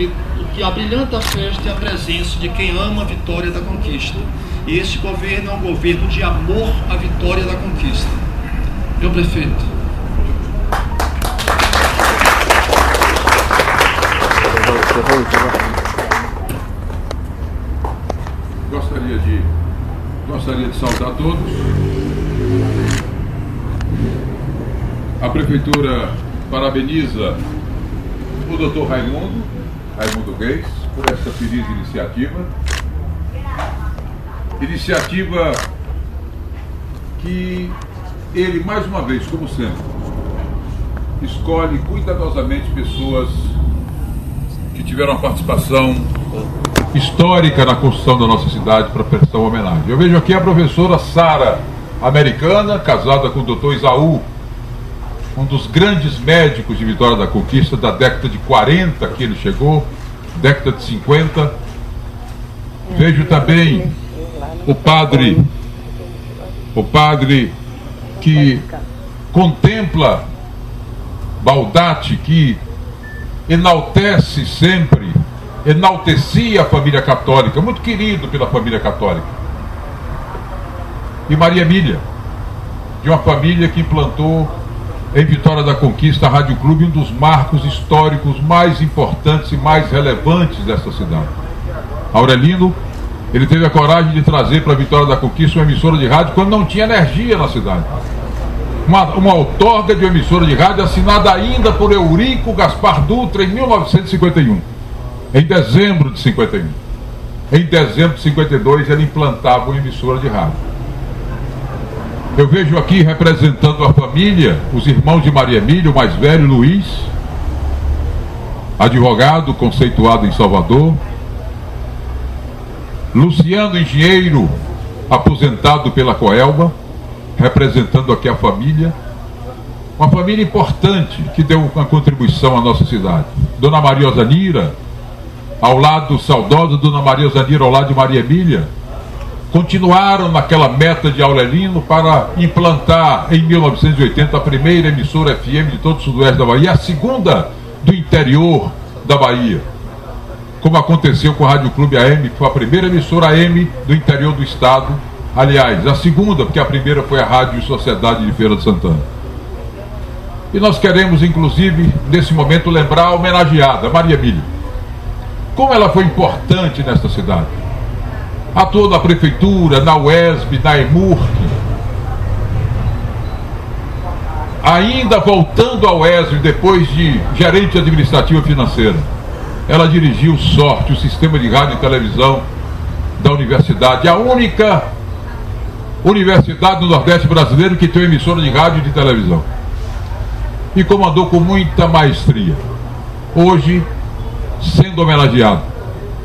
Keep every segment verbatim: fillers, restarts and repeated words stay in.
que, que abrilhanta a festa é a presença de quem ama a vitória da conquista. E esse governo é um governo de amor à vitória da conquista. Meu prefeito. Gostaria de, gostaria de saudar todos. A Prefeitura parabeniza o doutor Raimundo, Raimundo Reis, por essa feliz iniciativa. Iniciativa que ele, mais uma vez, como sempre, escolhe cuidadosamente pessoas que tiveram uma participação histórica na construção da nossa cidade para prestar uma homenagem. Eu vejo aqui a professora Sara Americana, casada com o doutor Isaú, um dos grandes médicos de Vitória da Conquista da década de quarenta que ele chegou, década de cinquenta. Vejo também o padre, o padre que contempla Baldatti, que enaltece sempre, enaltecia a família católica, muito querido pela família católica. E Maria Emília, de uma família que implantou em Vitória da Conquista a Rádio Clube, um dos marcos históricos mais importantes e mais relevantes dessa cidade. Aurelino, ele teve a coragem de trazer para Vitória da Conquista uma emissora de rádio quando não tinha energia na cidade. Uma, uma outorga de uma emissora de rádio assinada ainda por Eurico Gaspar Dutra em mil novecentos e cinquenta e um. Em dezembro de cinquenta e um. Em dezembro de cinquenta e dois ele implantava uma emissora de rádio. Eu vejo aqui representando a família, os irmãos de Maria Emília, o mais velho, Luiz, advogado conceituado em Salvador, Luciano, engenheiro, aposentado pela Coelba, representando aqui a família, uma família importante que deu uma contribuição à nossa cidade. Dona Maria Osanira, ao lado, saudosa Dona Maria Osanira, ao lado de Maria Emília, continuaram naquela meta de Aurelino para implantar em mil novecentos e oitenta a primeira emissora F M de todo o sudoeste da Bahia, a segunda do interior da Bahia, como aconteceu com a Rádio Clube A M, que foi a primeira emissora A M do interior do estado. Aliás, a segunda, porque a primeira foi a Rádio Sociedade de Feira de Santana. E nós queremos, inclusive, nesse momento, lembrar a homenageada, Maria Emília. Como ela foi importante nesta cidade. Atuou na prefeitura, na U E S B, na EMURC. Ainda voltando à U E S B, depois de gerente administrativa financeira, ela dirigiu Sorte, o sistema de rádio e televisão da universidade, a única universidade do Nordeste brasileiro que tem uma emissora de rádio e de televisão. E comandou com muita maestria. Hoje, sendo homenageado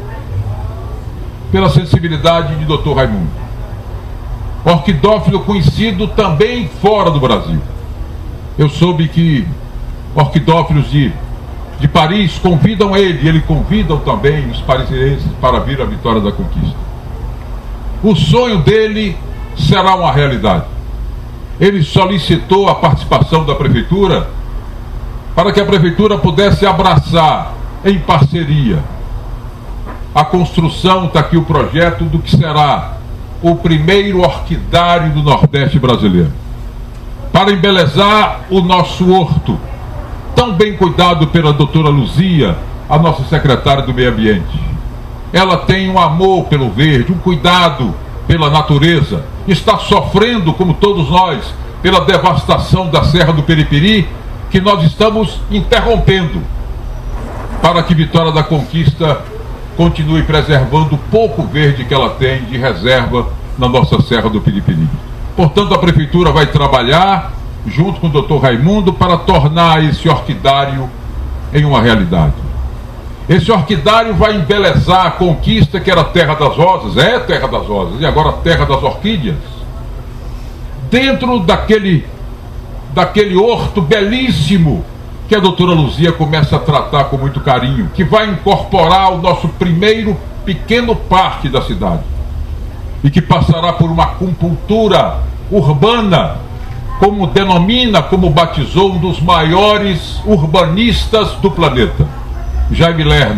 pela sensibilidade de doutor Raimundo. Orquidófilo conhecido também fora do Brasil. Eu soube que orquidófilos de, de Paris convidam ele, e ele convidam também os parisienses para vir à Vitória da Conquista. O sonho dele será uma realidade. Ele solicitou a participação da prefeitura para que a prefeitura pudesse abraçar em parceria a construção, está aqui o projeto do que será o primeiro orquidário do Nordeste brasileiro, para embelezar o nosso horto, tão bem cuidado pela doutora Luzia, a nossa secretária do Meio Ambiente. Ela tem um amor pelo verde, um cuidado pela natureza, está sofrendo, como todos nós, pela devastação da Serra do Periperi, que nós estamos interrompendo, para que Vitória da Conquista continue preservando o pouco verde que ela tem de reserva na nossa Serra do Periperi. Portanto, a prefeitura vai trabalhar junto com o doutor Raimundo para tornar esse orquidário em uma realidade. Esse orquidário vai embelezar a Conquista, que era Terra das Rosas, é Terra das Rosas, e agora Terra das Orquídeas, dentro daquele, daquele horto belíssimo que a doutora Luzia começa a tratar com muito carinho, que vai incorporar o nosso primeiro pequeno parque da cidade, e que passará por uma acupuntura urbana, como denomina, como batizou um dos maiores urbanistas do planeta, Jaime Lerner.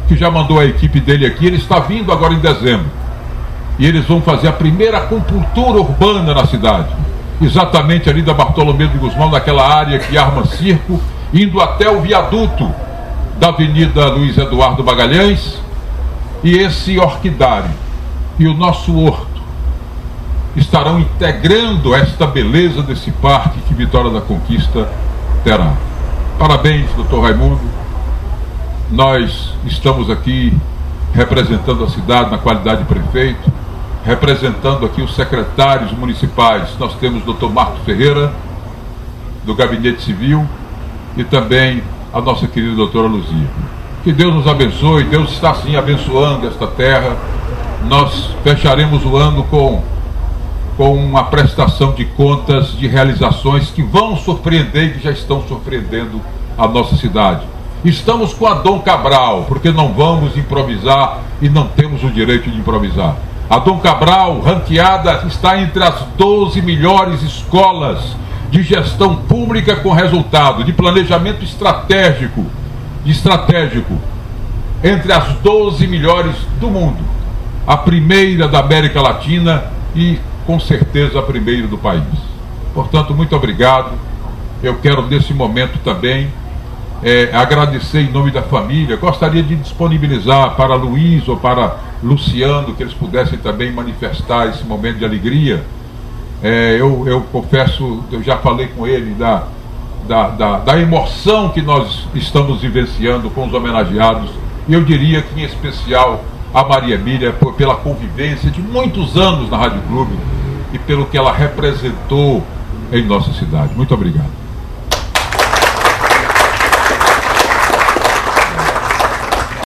que já mandou a equipe dele aqui. Ele está vindo agora em dezembro. E eles vão fazer a primeira acupuntura urbana na cidade. Exatamente ali da Bartolomeu de Gusmão, naquela área que arma circo, indo até o viaduto da Avenida Luiz Eduardo Magalhães. E esse orquidário e o nosso horto estarão integrando esta beleza desse parque que Vitória da Conquista terá. Parabéns, doutor Raimundo. Nós estamos aqui representando a cidade na qualidade de prefeito, representando aqui os secretários municipais. Nós temos o doutor Marcos Ferreira, do Gabinete Civil, e também a nossa querida doutora Luzia. Que Deus nos abençoe. Deus está sim abençoando esta terra. Nós fecharemos o ano com, com uma prestação de contas de realizações que vão surpreender e que já estão surpreendendo a nossa cidade. Estamos com a Dom Cabral, porque não vamos improvisar e não temos o direito de improvisar. A Dom Cabral, ranqueada, está entre as doze melhores escolas de gestão pública com resultado, de planejamento estratégico, estratégico, entre as doze melhores do mundo. A primeira da América Latina e, com certeza, a primeira do país. Portanto, muito obrigado. Eu quero, nesse momento também, é, agradecer em nome da família. Gostaria de disponibilizar para Luiz ou para Luciano, que eles pudessem também manifestar esse momento de alegria. É, eu, eu confesso, eu já falei com ele da, da, da, da emoção que nós estamos vivenciando com os homenageados, e eu diria que em especial a Maria Emília, por, pela convivência de muitos anos na Rádio Clube e pelo que ela representou em nossa cidade. Muito obrigado.